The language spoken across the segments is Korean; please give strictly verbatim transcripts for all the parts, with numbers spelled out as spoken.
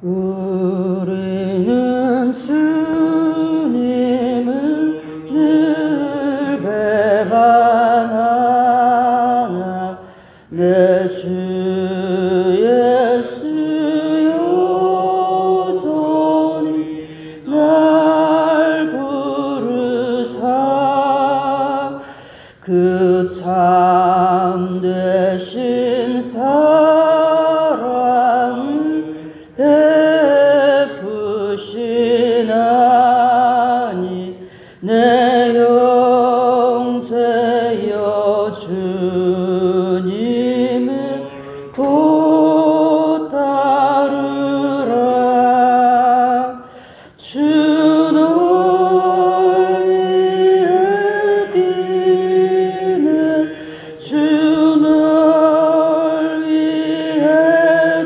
우리는 주님을 늘 배반하나 내 주 예수 여전히 날 부르사 그 참되신 사랑을 베푸시나니 내 영제여 주님을 곧 따르라. 주 널 위해 비네 주 널 위해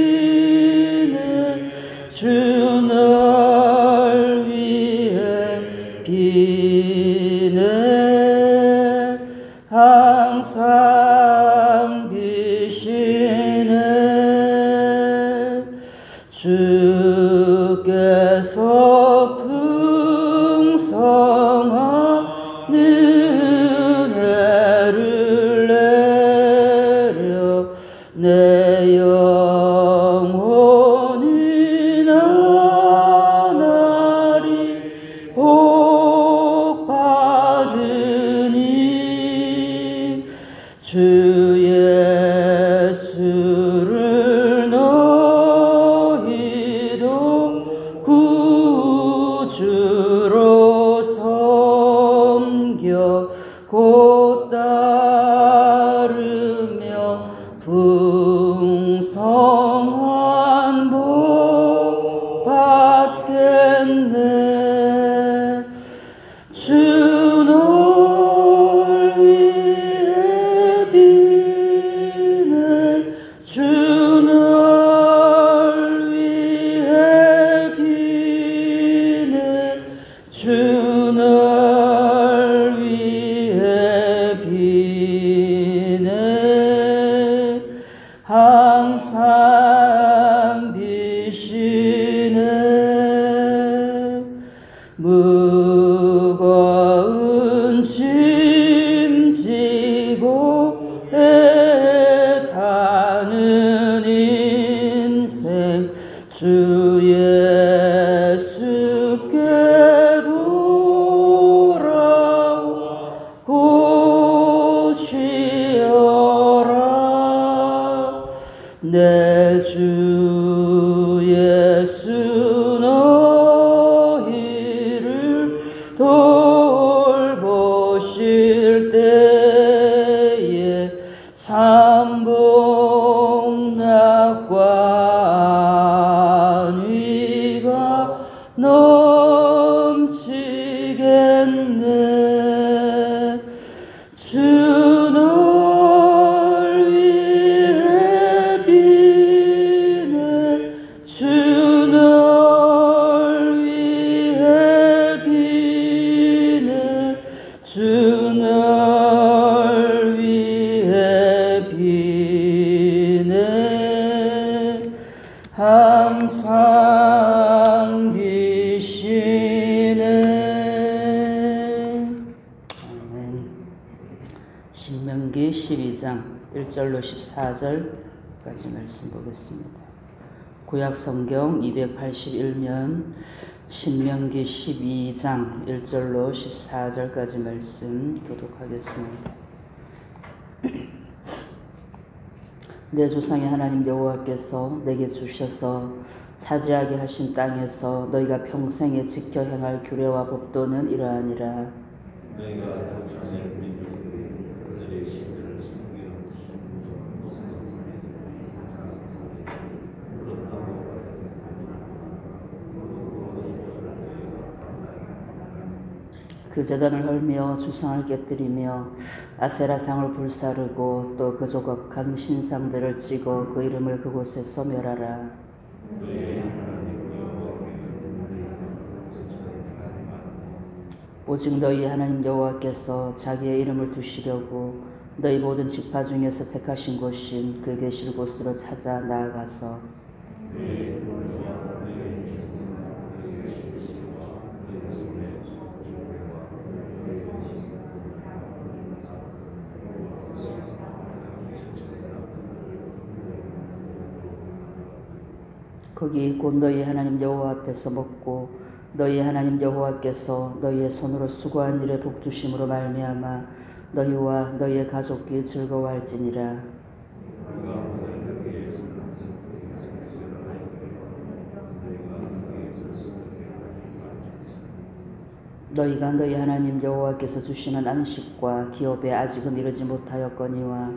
비네 주 널 위해 비네 항상 비시네. 주께서 풍성한 은혜를 내려 내 영혼이 나날이 복 받으니 주 예수를 너희도 구주로 섬겨 곧 따르며 풍성한 복 받겠네. 주 널 위해 비네 주 널 위해 비네 주 널 위해 비네 항상 비시네. 무거운 짐 지고 애타는 인생 주 예수께 돌아와 곧 쉬어라. 내 주 예수 너희를 돌보실 때에 참복락과 안위가 넘치겠네. 주 널 위해 비네 주 널 위해 비네 주 널 위해 비네 항상 비시네. 아멘. 신명기 십이 장 일 절로 십사 절까지 말씀 보겠습니다. 구약성경 이백팔십일 면 신명기 십이 장 일 절로 십사 절까지 말씀 교독하겠습니다. 내 조상의 하나님 여호와께서 내게 주셔서 차지하게 하신 땅에서 너희가 평생에 지켜 행할 규례와 법도는 이러하니라. 그 제단을 헐며 주상을 깨뜨리며 아세라상을 불사르고 또 그 조각한 신상들을 찍어 그 이름을 그곳에서 멸하라. 오직 너희 하나님 여호와께서 자기의 이름을 두시려고 너희 모든 지파 중에서 택하신 곳인 그 계실 곳으로 찾아 나아가서 거기 곧 너희 하나님 여호와 앞에서 먹고 너희 하나님 여호와께서 너희의 손으로 수고한 일에 복 주심으로 말미암아 너희와 너희의 가족이 즐거워할지니라. 너희가 너희 하나님 여호와께서 주시는 안식과 기업에 아직은 이르지 못하였거니와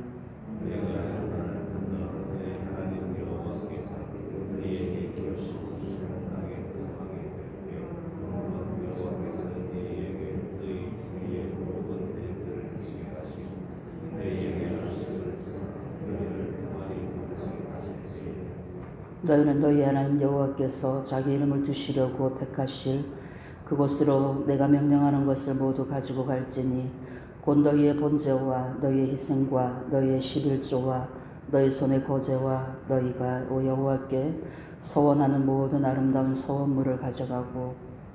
너희는 너희 하나님 여호와께서 자기 이름을 두시려고 택하실 그곳으로 내가 명령하는 것을 모두 가지고 갈지니 곧 너희의 번제와 너희의 희생과 너희의 십일조와 너희 손의 거제와 너희가 여호와께 서원하는 모든 아름다운 서원물을 가져가고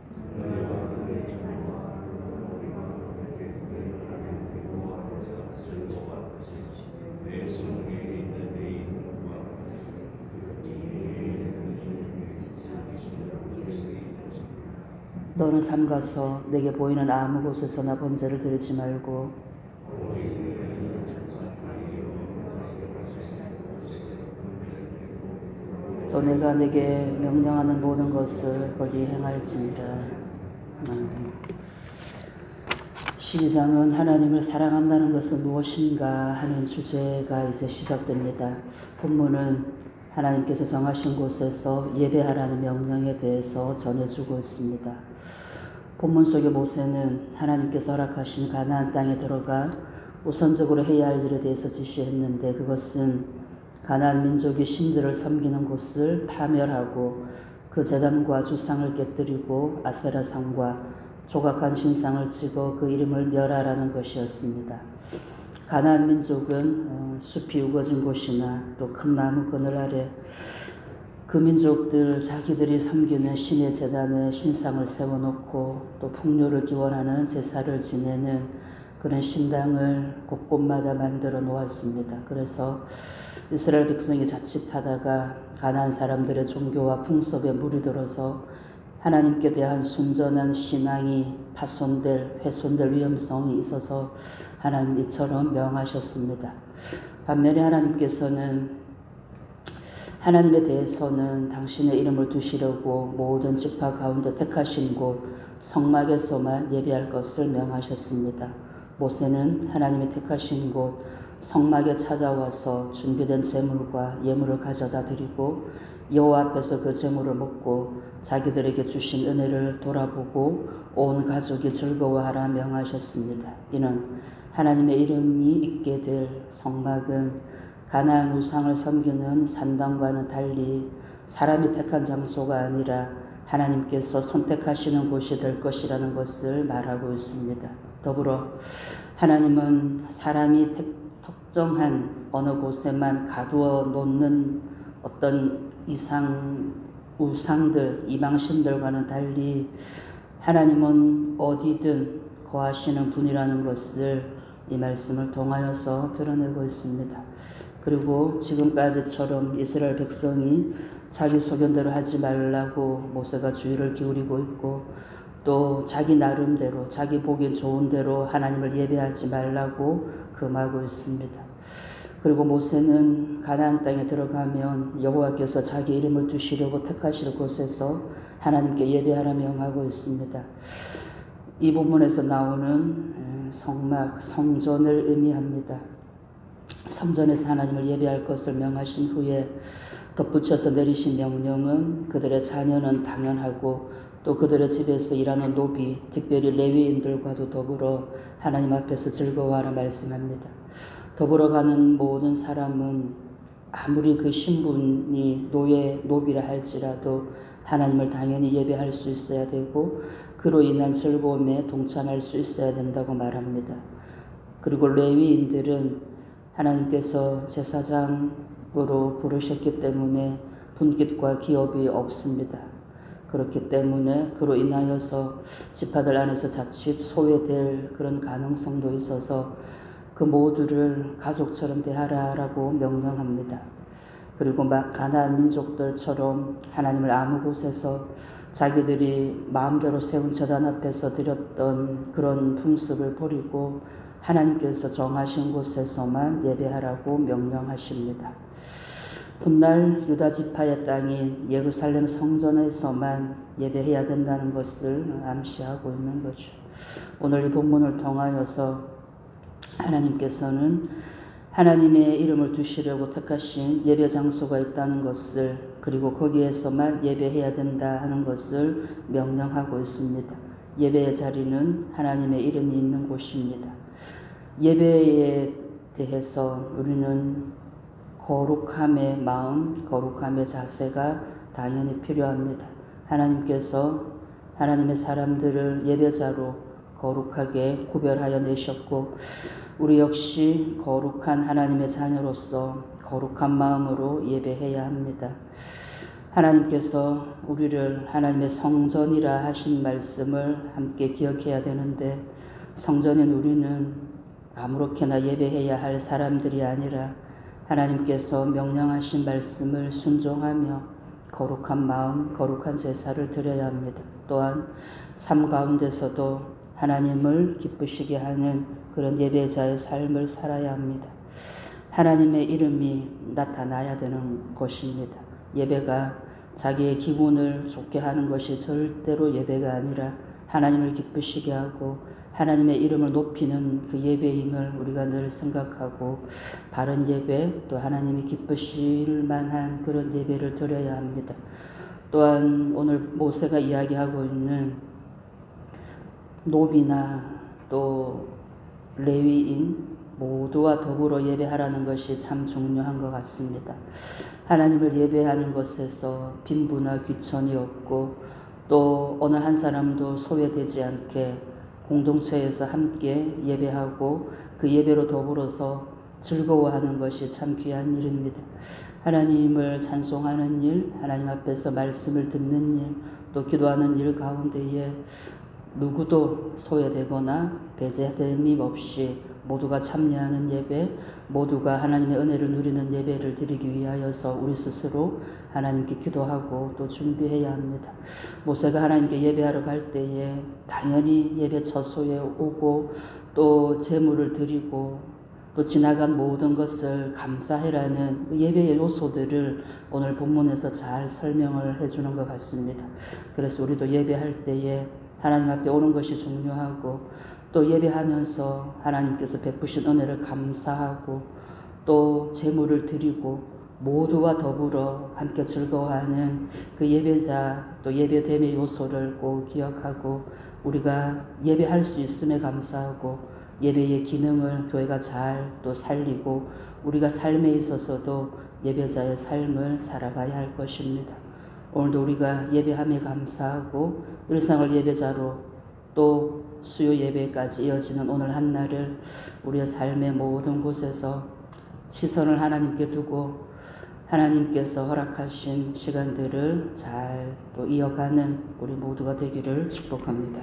너는 삼가서 내게 보이는 아무 곳에서나 번제를 드리지 말고 또 내가 내게 명령하는 모든 것을 거기 행할지니라. 아멘. 십이 장은 하나님을 사랑한다는 것은 무엇인가 하는 주제가 이제 시작됩니다. 본문은 하나님께서 정하신 곳에서 예배하라는 명령에 대해서 전해주고 있습니다. 본문 속의 모세는 하나님께서 허락하신 가나안 땅에 들어가 우선적으로 해야 할 일에 대해서 지시했는데 그것은 가나안 민족이 신들을 섬기는 곳을 파멸하고 그 제단과 주상을 깨뜨리고 아세라상과 조각한 신상을 찍어 그 이름을 멸하라는 것이었습니다. 가나안 민족은 숲이 우거진 곳이나 또 큰 나무 그늘 아래 그 민족들 자기들이 섬기는 신의 제단에 신상을 세워놓고 또 풍요를 기원하는 제사를 지내는 그런 신당을 곳곳마다 만들어 놓았습니다. 그래서 이스라엘 백성이 자칫하다가 가나안 사람들의 종교와 풍습에 무리들어서 하나님께 대한 순전한 신앙이 파손될, 훼손될 위험성이 있어서 하나님 이처럼 명하셨습니다. 반면에 하나님께서는 하나님에 대해서는 당신의 이름을 두시려고 모든 지파 가운데 택하신 곳 성막에서만 예배할 것을 명하셨습니다. 모세는 하나님이 택하신 곳 성막에 찾아와서 준비된 제물과 예물을 가져다 드리고 여호와 앞에서 그 제물을 먹고 자기들에게 주신 은혜를 돌아보고 온 가족이 즐거워하라 명하셨습니다. 이는 하나님의 이름이 있게 될 성막은 가나안 우상을 섬기는 산당과는 달리 사람이 택한 장소가 아니라 하나님께서 선택하시는 곳이 될 것이라는 것을 말하고 있습니다. 더불어 하나님은 사람이 특정한 어느 곳에만 가두어 놓는 어떤 이상 우상들, 이방신들과는 달리 하나님은 어디든 거하시는 분이라는 것을 이 말씀을 통하여서 드러내고 있습니다. 그리고 지금까지처럼 이스라엘 백성이 자기 소견대로 하지 말라고 모세가 주의를 기울이고 있고 또 자기 나름대로 자기 보기 좋은 대로 하나님을 예배하지 말라고 금하고 있습니다. 그리고 모세는 가나안 땅에 들어가면 여호와께서 자기 이름을 두시려고 택하실 곳에서 하나님께 예배하라 명하고 있습니다. 이 본문에서 나오는 성막, 성전을 의미합니다. 성전에서 하나님을 예배할 것을 명하신 후에 덧붙여서 내리신 명령은 그들의 자녀는 당연하고 또 그들의 집에서 일하는 노비, 특별히 레위인들과도 더불어 하나님 앞에서 즐거워하라 말씀합니다. 더불어 가는 모든 사람은 아무리 그 신분이 노예, 노비라 할지라도 하나님을 당연히 예배할 수 있어야 되고 그로 인한 즐거움에 동참할 수 있어야 된다고 말합니다. 그리고 레위인들은 하나님께서 제사장으로 부르셨기 때문에 분깃과 기업이 없습니다. 그렇기 때문에 그로 인하여서 지파들 안에서 자칫 소외될 그런 가능성도 있어서 그 모두를 가족처럼 대하라라고 명령합니다. 그리고 막 가나안 민족들처럼 하나님을 아무 곳에서 자기들이 마음대로 세운 제단 앞에서 드렸던 그런 풍습을 버리고 하나님께서 정하신 곳에서만 예배하라고 명령하십니다. 훗날 유다 지파의 땅인 예루살렘 성전에서만 예배해야 된다는 것을 암시하고 있는 거죠. 오늘 이 본문을 통하여서 하나님께서는 하나님의 이름을 두시려고 택하신 예배 장소가 있다는 것을, 그리고 거기에서만 예배해야 된다 하는 것을 명령하고 있습니다. 예배의 자리는 하나님의 이름이 있는 곳입니다. 예배에 대해서 우리는 거룩함의 마음, 거룩함의 자세가 당연히 필요합니다. 하나님께서 하나님의 사람들을 예배자로 거룩하게 구별하여 내셨고, 우리 역시 거룩한 하나님의 자녀로서 거룩한 마음으로 예배해야 합니다. 하나님께서 우리를 하나님의 성전이라 하신 말씀을 함께 기억해야 되는데, 성전인 우리는 아무렇게나 예배해야 할 사람들이 아니라 하나님께서 명령하신 말씀을 순종하며 거룩한 마음, 거룩한 제사를 드려야 합니다. 또한 삶 가운데서도 하나님을 기쁘시게 하는 그런 예배자의 삶을 살아야 합니다. 하나님의 이름이 나타나야 되는 것입니다. 예배가 자기의 기분을 좋게 하는 것이 절대로 예배가 아니라 하나님을 기쁘시게 하고 하나님의 이름을 높이는 그 예배임을 우리가 늘 생각하고, 바른 예배, 또 하나님이 기쁘실 만한 그런 예배를 드려야 합니다. 또한 오늘 모세가 이야기하고 있는 노비나 또 레위인 모두와 더불어 예배하라는 것이 참 중요한 것 같습니다. 하나님을 예배하는 것에서 빈부나 귀천이 없고, 또 어느 한 사람도 소외되지 않게 공동체에서 함께 예배하고 그 예배로 더불어서 즐거워하는 것이 참 귀한 일입니다. 하나님을 찬송하는 일, 하나님 앞에서 말씀을 듣는 일, 또 기도하는 일 가운데에 누구도 소외되거나 배제됨이 없이 모두가 참여하는 예배, 모두가 하나님의 은혜를 누리는 예배를 드리기 위하여서 우리 스스로 하나님께 기도하고 또 준비해야 합니다. 모세가 하나님께 예배하러 갈 때에 당연히 예배 처소에 오고 또 제물을 드리고 또 지나간 모든 것을 감사해라는 예배의 요소들을 오늘 본문에서 잘 설명을 해주는 것 같습니다. 그래서 우리도 예배할 때에 하나님 앞에 오는 것이 중요하고, 또 예배하면서 하나님께서 베푸신 은혜를 감사하고 또 제물을 드리고 모두와 더불어 함께 즐거워하는 그 예배자, 또 예배됨의 요소를 꼭 기억하고 우리가 예배할 수 있음에 감사하고 예배의 기능을 교회가 잘 또 살리고 우리가 삶에 있어서도 예배자의 삶을 살아가야 할 것입니다. 오늘도 우리가 예배함에 감사하고 일상을 예배자로 또 수요 예배까지 이어지는 오늘 한날을 우리의 삶의 모든 곳에서 시선을 하나님께 두고 하나님께서 허락하신 시간들을 잘 또 이어가는 우리 모두가 되기를 축복합니다.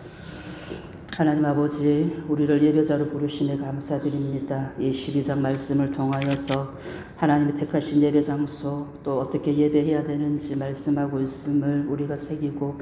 하나님 아버지, 우리를 예배자로 부르심에 감사드립니다. 이 십이 장 말씀을 통하여서 하나님이 택하신 예배 장소, 또 어떻게 예배해야 되는지 말씀하고 있음을 우리가 새기고,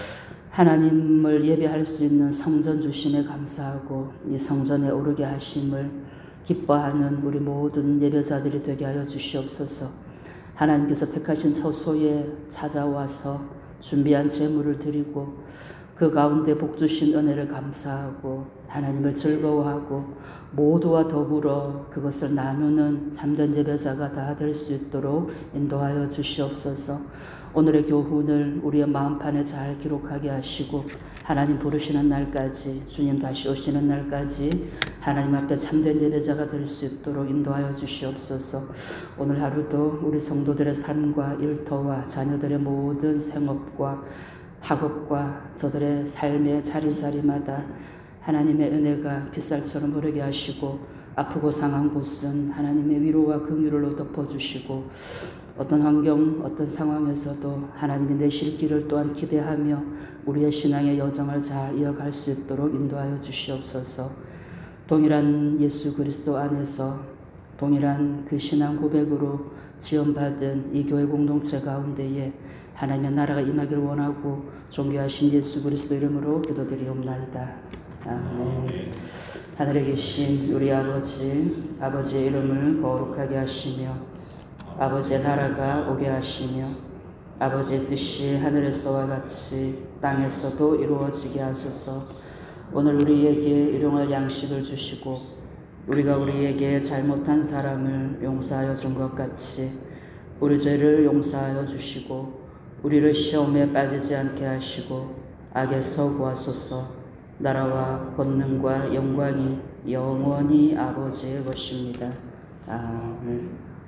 하나님을 예배할 수 있는 성전 주심에 감사하고 이 성전에 오르게 하심을 기뻐하는 우리 모든 예배자들이 되게 하여 주시옵소서. 하나님께서 택하신 처소에 찾아와서 준비한 제물을 드리고 그 가운데 복 주신 은혜를 감사하고 하나님을 즐거워하고 모두와 더불어 그것을 나누는 참된 예배자가 다 될 수 있도록 인도하여 주시옵소서. 오늘의 교훈을 우리의 마음판에 잘 기록하게 하시고 하나님 부르시는 날까지, 주님 다시 오시는 날까지 하나님 앞에 참된 예배자가 될 수 있도록 인도하여 주시옵소서. 오늘 하루도 우리 성도들의 삶과 일터와 자녀들의 모든 생업과 학업과 저들의 삶의 자리자리마다 하나님의 은혜가 빗살처럼 흐르게 하시고 아프고 상한 곳은 하나님의 위로와 긍휼로 덮어주시고 어떤 환경, 어떤 상황에서도 하나님이 내실 길을 또한 기대하며 우리의 신앙의 여정을 잘 이어갈 수 있도록 인도하여 주시옵소서. 동일한 예수 그리스도 안에서 동일한 그 신앙 고백으로 지원받은 이 교회 공동체 가운데에 하나님의 나라가 임하기를 원하고 존귀하신 예수 그리스도 이름으로 기도드리옵나이다. 아멘. 하늘에 계신 우리 아버지, 아버지의 이름을 거룩하게 하시며 아버지의 나라가 오게 하시며 아버지의 뜻이 하늘에서와 같이 땅에서도 이루어지게 하소서. 오늘 우리에게 일용할 양식을 주시고 우리가 우리에게 잘못한 사람을 용서하여 준 것 같이 우리 죄를 용서하여 주시고 우리를 시험에 빠지지 않게 하시고 악에서 구하소서. 나라와 권능과 영광이 영원히 아버지의 것입니다. 아멘.